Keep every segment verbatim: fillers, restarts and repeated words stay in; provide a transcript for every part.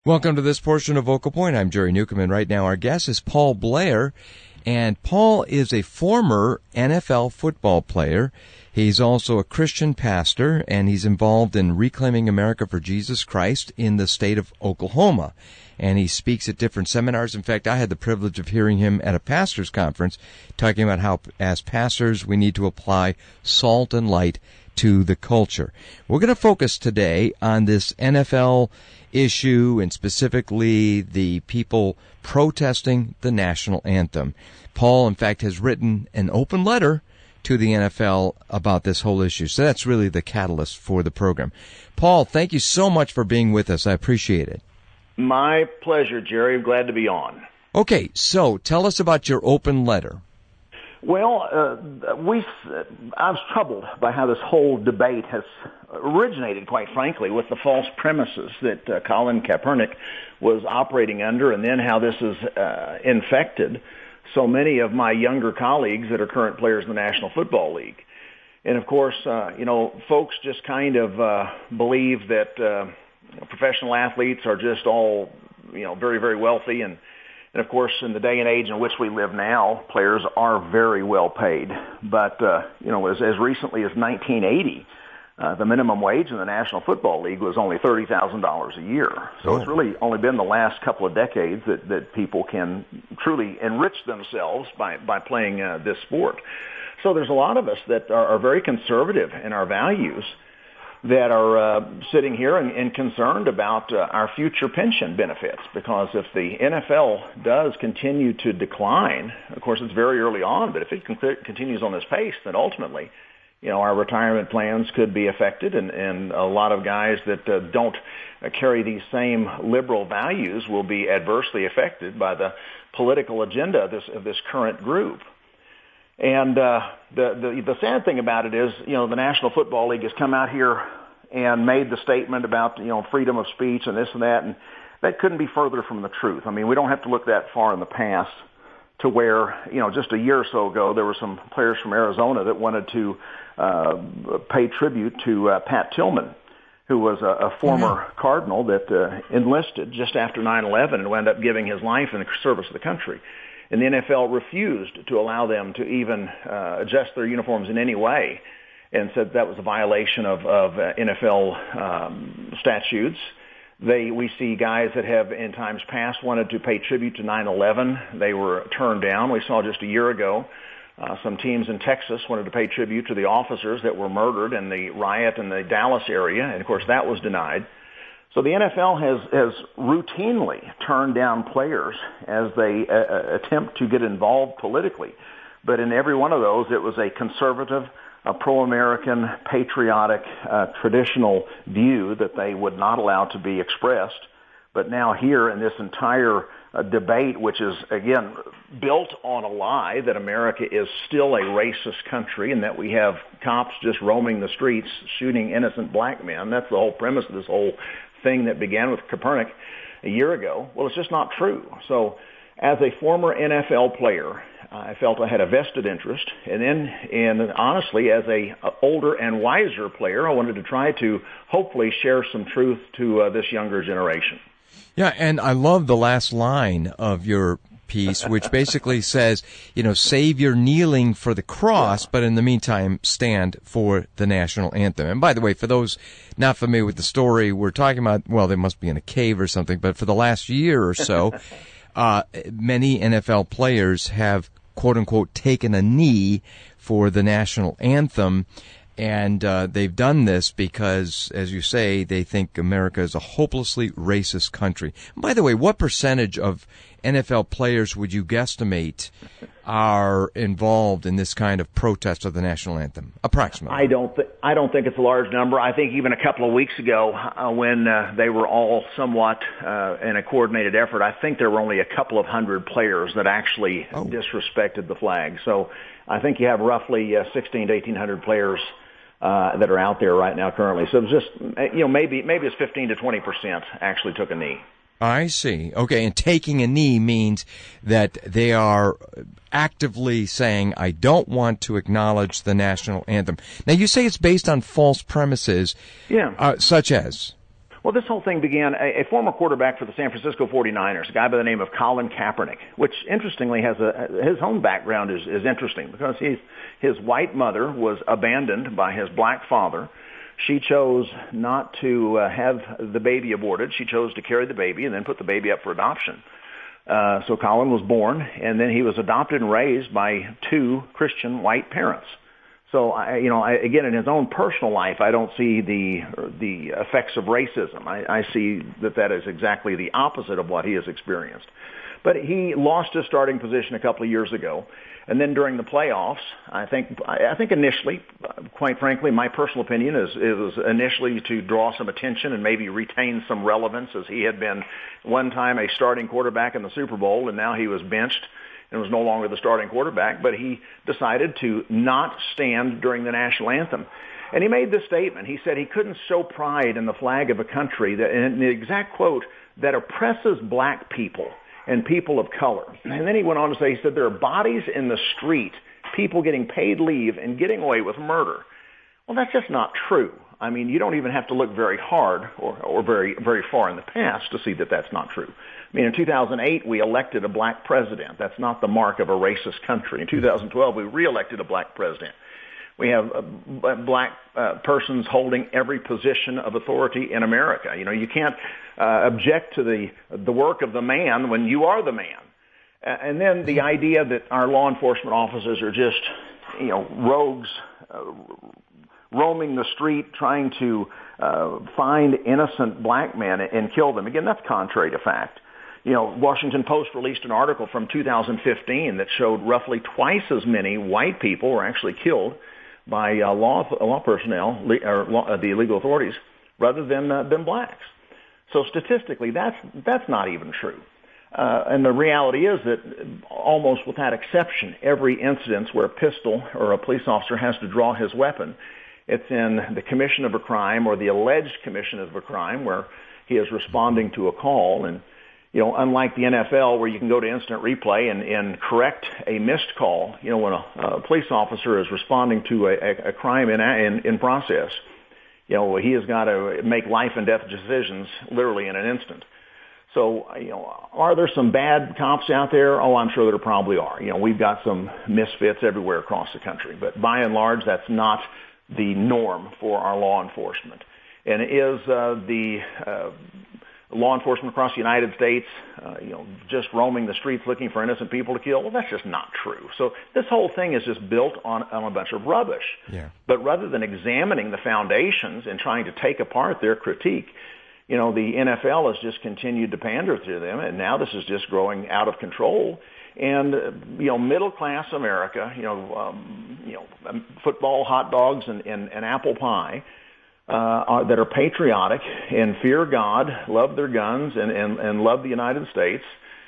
Welcome to this portion of Vocal Point. I'm Jerry Newcomb, and right now our guest is Paul Blair. And Paul is a former N F L football player. He's also a Christian pastor, and he's involved in Reclaiming America for Jesus Christ in the state of Oklahoma. And he speaks at different seminars. In fact, I had the privilege of hearing him at a pastor's conference talking about how, as pastors, we need to apply salt and light to the culture. We're going to focus today on this N F L issue and specifically the people protesting the national anthem. Paul, in fact, has written an open letter to the N F L about this whole issue. So that's really the catalyst for the program. Paul, thank you so much for being with us. I appreciate it. My pleasure, Jerry. I'm glad to be on. Okay, so tell us about your open letter. Well, uh, we, uh, I was troubled by how this whole debate has originated, quite frankly, with the false premises that uh, Colin Kaepernick was operating under, and then how this has uh, infected so many of my younger colleagues that are current players in the National Football League. And, of course, uh, you know, folks just kind of uh, believe that uh, professional athletes are just all, you know, very, very wealthy. And, and, of course, in the day and age in which we live now, players are very well paid. But, uh, you know, as, as recently as nineteen eighty, uh, the minimum wage in the National Football League was only thirty thousand dollars a year. So oh. It's really only been the last couple of decades that, that people can truly enrich themselves by, by playing uh, this sport. So there's a lot of us that are, are very conservative in our values that are uh, sitting here and, and concerned about uh, our future pension benefits, because if the N F L does continue to decline, of course it's very early on, but if it con- continues on this pace, then ultimately, you know, our retirement plans could be affected, and, and a lot of guys that uh, don't uh, carry these same liberal values will be adversely affected by the political agenda of this, of this current group. And uh, the, the the sad thing about it is, you know, the National Football League has come out here and made the statement about, you know, freedom of speech and this and that, and that couldn't be further from the truth. I mean, we don't have to look that far in the past to where, you know, just a year or so ago, there were some players from Arizona that wanted to uh, pay tribute to uh, Pat Tillman, who was a, a former mm-hmm. Cardinal that uh, enlisted just after nine eleven and wound up giving his life in the service of the country. And the N F L refused to allow them to even uh, adjust their uniforms in any way, and said that was a violation of, of uh, N F L um, statutes. They, we see guys that have in times past wanted to pay tribute to nine eleven. They were turned down. We saw just a year ago uh, some teams in Texas wanted to pay tribute to the officers that were murdered in the riot in the Dallas area, and of course that was denied. So the N F L has, has routinely turned down players as they uh, attempt to get involved politically. But in every one of those, it was a conservative, a pro-American, patriotic, uh, traditional view that they would not allow to be expressed. But now here in this entire uh, debate, which is, again, built on a lie that America is still a racist country and that we have cops just roaming the streets shooting innocent black men. That's the whole premise of this whole thing that began with Kaepernick a year ago. Well, it's just not true. So as a former N F L player, I felt I had a vested interest. And then, and honestly, as a, a older and wiser player, I wanted to try to hopefully share some truth to uh, this younger generation. Yeah, and I love the last line of your piece, which basically says, you know, save your kneeling for the cross, but in the meantime, stand for the national anthem. And by the way, for those not familiar with the story, we're talking about, well, they must be in a cave or something, but for the last year or so, uh, many N F L players have, quote unquote, taken a knee for the national anthem. And uh, they've done this because, as you say, they think America is a hopelessly racist country. And by the way, what percentage of N F L players would you guesstimate are involved in this kind of protest of the national anthem, approximately? I don't, th- I don't think it's a large number. I think even a couple of weeks ago, uh, when uh, they were all somewhat uh, in a coordinated effort, I think there were only a couple of hundred players that actually oh. disrespected the flag. So I think you have roughly uh, sixteen to eighteen hundred players Uh, that are out there right now currently. So it's just, you know, maybe maybe it's fifteen to twenty percent actually took a knee. I see. Okay, and taking a knee means that they are actively saying, I don't want to acknowledge the national anthem. Now, you say it's based on false premises, yeah. uh, such as? Well, this whole thing began, a, a former quarterback for the San Francisco forty-niners, a guy by the name of Colin Kaepernick, which interestingly has a, his own background is, is interesting because he's, his white mother was abandoned by his black father. She chose not to uh, have the baby aborted. She chose to carry the baby and then put the baby up for adoption. Uh, so Colin was born, and then he was adopted and raised by two Christian white parents. So, I, you know, I, again, in his own personal life, I don't see the the effects of racism. I, I see that that is exactly the opposite of what he has experienced. But he lost his starting position a couple of years ago, and then during the playoffs, I think I think initially, quite frankly, my personal opinion is it was initially to draw some attention and maybe retain some relevance, as he had been one time a starting quarterback in the Super Bowl, and now he was benched and was no longer the starting quarterback, but he decided to not stand during the national anthem. And he made this statement. He said he couldn't show pride in the flag of a country, that, and the exact quote, that oppresses black people and people of color. And then he went on to say, he said, there are bodies in the street, people getting paid leave and getting away with murder. Well, that's just not true. I mean, you don't even have to look very hard or, or very, very far in the past to see that that's not true. I mean, in two thousand eight, we elected a black president. That's not the mark of a racist country. In two thousand twelve, we reelected a black president. We have uh, black uh, persons holding every position of authority in America. You know, you can't uh, object to the the work of the man when you are the man. Uh, and then the idea that our law enforcement officers are just, you know, rogues uh, roaming the street trying to uh, find innocent black men and kill them. Again, that's contrary to fact. You know, Washington Post released an article from two thousand fifteen that showed roughly twice as many white people were actually killed by uh, law law personnel or law, uh, the legal authorities rather than uh, than blacks. So statistically, that's that's not even true. Uh, and the reality is that almost without exception, every incident where a pistol or a police officer has to draw his weapon, it's in the commission of a crime or the alleged commission of a crime where he is responding to a call. And you know, unlike the N F L where you can go to instant replay and, and correct a missed call, you know, when a, a police officer is responding to a, a crime in, in, in process, you know, he has got to make life and death decisions literally in an instant. So, you know, are there some bad cops out there? Oh, I'm sure there probably are. You know, we've got some misfits everywhere across the country. But by and large, that's not the norm for our law enforcement. And is uh, the... Uh, law enforcement across the United States, uh, you know, just roaming the streets looking for innocent people to kill? Well, that's just not true. So this whole thing is just built on, on a bunch of rubbish. Yeah. But rather than examining the foundations and trying to take apart their critique, you know, the N F L has just continued to pander to them, and now this is just growing out of control. And, uh, you know, middle-class America, you know, um, you know, football, hot dogs, and, and, and apple pie, Uh, are, that are patriotic and fear God, love their guns, and, and, and love the United States,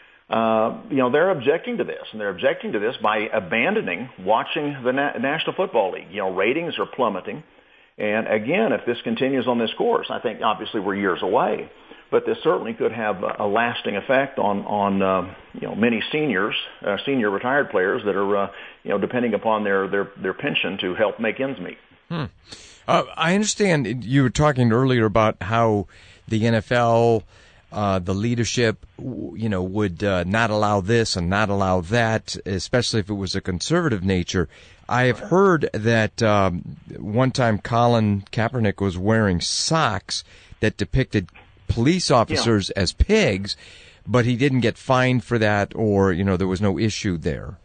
uh, you know, they're objecting to this. And they're objecting to this by abandoning watching the Na- National Football League. You know, ratings are plummeting. And again, if this continues on this course, I think obviously we're years away. But this certainly could have a, a lasting effect on, on uh, you know, many seniors, uh, senior retired players that are, uh, you know, depending upon their, their, their pension to help make ends meet. Hmm. Uh, I understand you were talking earlier about how the N F L, uh, the leadership, you know, would uh, not allow this and not allow that, especially if it was a conservative nature. I have heard that um, one time Colin Kaepernick was wearing socks that depicted police officers yeah. as pigs, but he didn't get fined for that, or, you know, there was no issue there.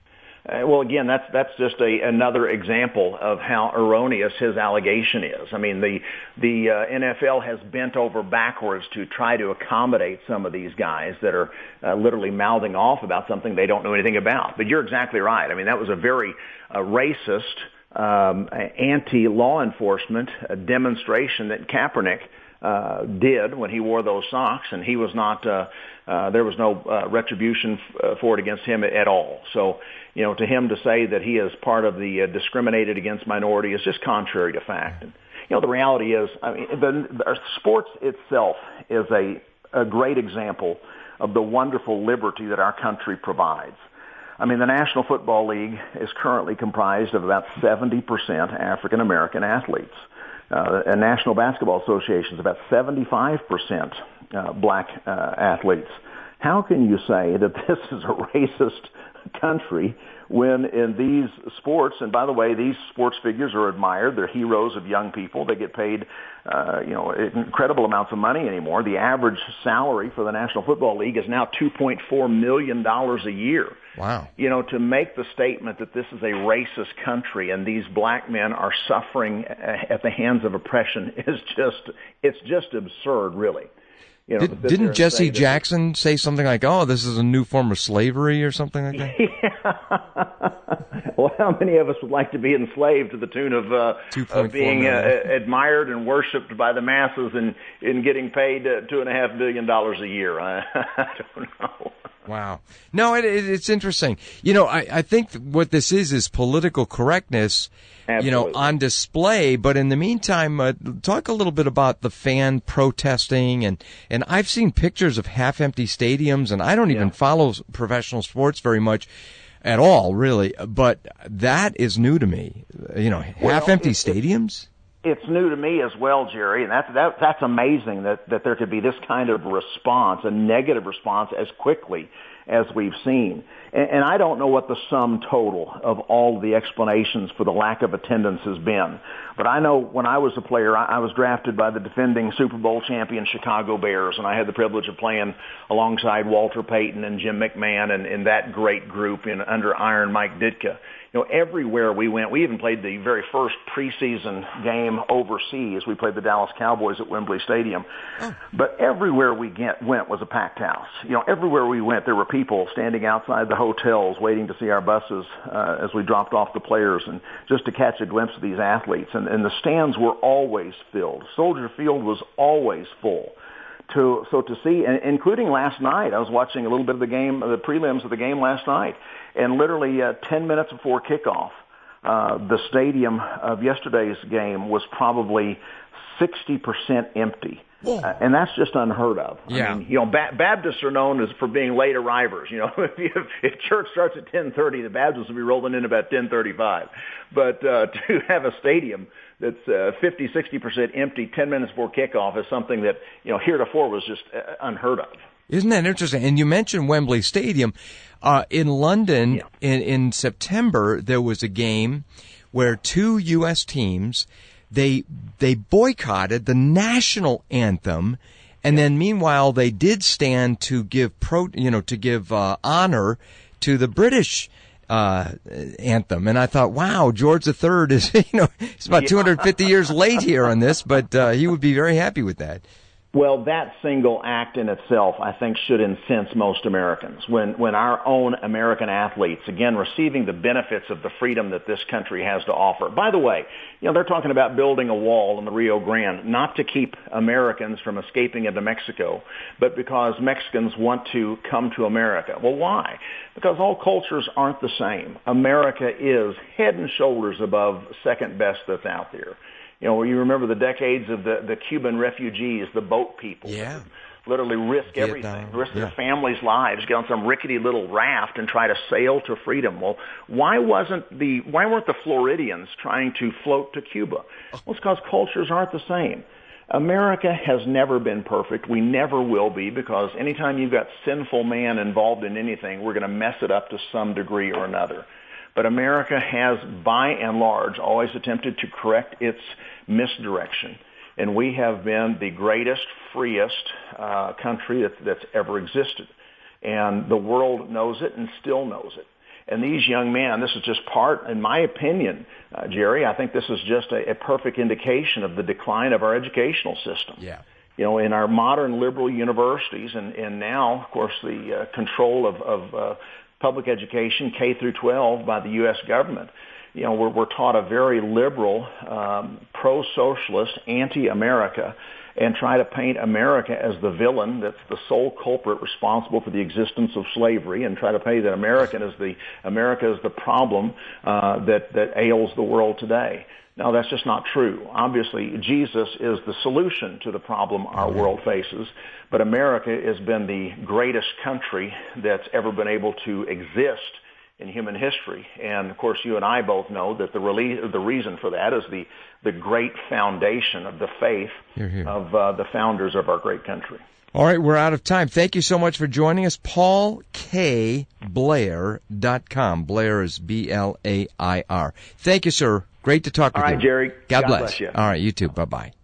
Uh, well, again, that's that's just a another example of how erroneous his allegation is. I mean, the the uh, N F L has bent over backwards to try to accommodate some of these guys that are uh, literally mouthing off about something they don't know anything about. But you're exactly right. I mean, that was a very uh, racist, um, anti-law enforcement uh, demonstration that Kaepernick Uh, did when he wore those socks, and he was not, uh, uh, there was no uh, retribution f- uh, for it against him at all. So, you know, to him to say that he is part of the uh, discriminated against minority is just contrary to fact. And, you know, the reality is, I mean, the, the sports itself is a, a great example of the wonderful liberty that our country provides. I mean, the National Football League is currently comprised of about seventy percent African American athletes. Uh, the National Basketball Association is about seventy-five percent uh, black uh, athletes. How can you say that this is a racist country when in these sports, and by the way, these sports figures are admired. They're heroes of young people. They get paid, uh, you know, incredible amounts of money anymore. The average salary for the National Football League is now two point four million dollars a year. Wow. You know, to make the statement that this is a racist country and these black men are suffering at the hands of oppression is just, it's just absurd, really. You know, Did, didn't Jesse Jackson say something like, "Oh, this is a new form of slavery" or something like that? Yeah. Well, how many of us would like to be enslaved to the tune of, uh, of being uh, admired and worshipped by the masses and, and getting paid uh, two and a half billion dollars a year? I, I don't know. Wow. No, it, it, it's interesting. You know, I, I think what this is is political correctness. Absolutely. You know, on display. But in the meantime, uh, talk a little bit about the fan protesting. And, and I've seen pictures of half-empty stadiums, and I don't even yeah. follow professional sports very much at all, really. But that is new to me. You know, well, half-empty stadiums? It's new to me as well, Jerry, and that's that, that's amazing that, that there could be this kind of response, a negative response, as quickly as we've seen. And, and I don't know what the sum total of all the explanations for the lack of attendance has been. But I know when I was a player, I, I was drafted by the defending Super Bowl champion Chicago Bears, and I had the privilege of playing alongside Walter Payton and Jim McMahon and, and that great group in under Iron Mike Ditka. You know, everywhere we went, we even played the very first preseason game overseas. We played the Dallas Cowboys at Wembley Stadium. Oh. But everywhere we get, went was a packed house. You know, everywhere we went, there were people standing outside the hotels waiting to see our buses uh, as we dropped off the players and just to catch a glimpse of these athletes. And, and the stands were always filled. Soldier Field was always full. To, so to see, and including last night, I was watching a little bit of the game, the prelims of the game last night, and literally uh, ten minutes before kickoff, uh, the stadium of yesterday's game was probably sixty percent empty. Uh, and that's just unheard of. Yeah. I mean, you know, ba- Baptists are known as for being late arrivers. You know, if, you, if church starts at ten thirty, the Baptists will be rolling in about ten thirty-five. But uh, to have a stadium that's uh, fifty, sixty percent empty ten minutes before kickoff is something that, you know, heretofore was just uh, unheard of. Isn't that interesting? And you mentioned Wembley Stadium. Uh, in London, yeah. in, in September, there was a game where two U S teams, they they boycotted the national anthem, and then meanwhile they did stand to give pro, you know, to give uh, honor to the British uh, anthem. And I thought, wow, George the Third is, you know, he's about yeah. two hundred fifty years late here on this, but uh, he would be very happy with that. Well, that single act in itself, I think, should incense most Americans. When when our own American athletes, again, receiving the benefits of the freedom that this country has to offer. By the way, you know, they're talking about building a wall in the Rio Grande, not to keep Americans from escaping into Mexico, but because Mexicans want to come to America. Well, why? Because all cultures aren't the same. America is head and shoulders above second best that's out there. You know, you remember the decades of the, the Cuban refugees, the boat people. Yeah. Literally risk Vietnam. everything, risk yeah. their families' lives, get on some rickety little raft and try to sail to freedom. Well, why wasn't the, why weren't the Floridians trying to float to Cuba? Well, it's because cultures aren't the same. America has never been perfect. We never will be, because anytime you've got sinful man involved in anything, we're going to mess it up to some degree or another. But America has, by and large, always attempted to correct its misdirection. And we have been the greatest, freest uh, country that, that's ever existed. And the world knows it and still knows it. And these young men, this is just part, in my opinion, uh, Jerry, I think this is just a, a perfect indication of the decline of our educational system. Yeah. You know, in our modern liberal universities, and, and now, of course, the uh, control of, of uh, public education, K through twelve, by the U S government. You know, we're, we're taught a very liberal, um, pro-socialist, anti-America, and try to paint America as the villain that's the sole culprit responsible for the existence of slavery, and try to paint that American is the America is the problem uh, that that ails the world today. No, that's just not true. Obviously, Jesus is the solution to the problem our world faces, but America has been the greatest country that's ever been able to exist in human history. And of course, you and I both know that the rele- the reason for that is the the great foundation of the faith Hear, hear. of uh, the founders of our great country. All right, we're out of time. Thank you so much for joining us. Paul K Blair dot com. Blair is B L A I R. Thank you, sir. Great to talk All with right, you. Jerry. God, God bless. bless you. All right, you too. Bye-bye.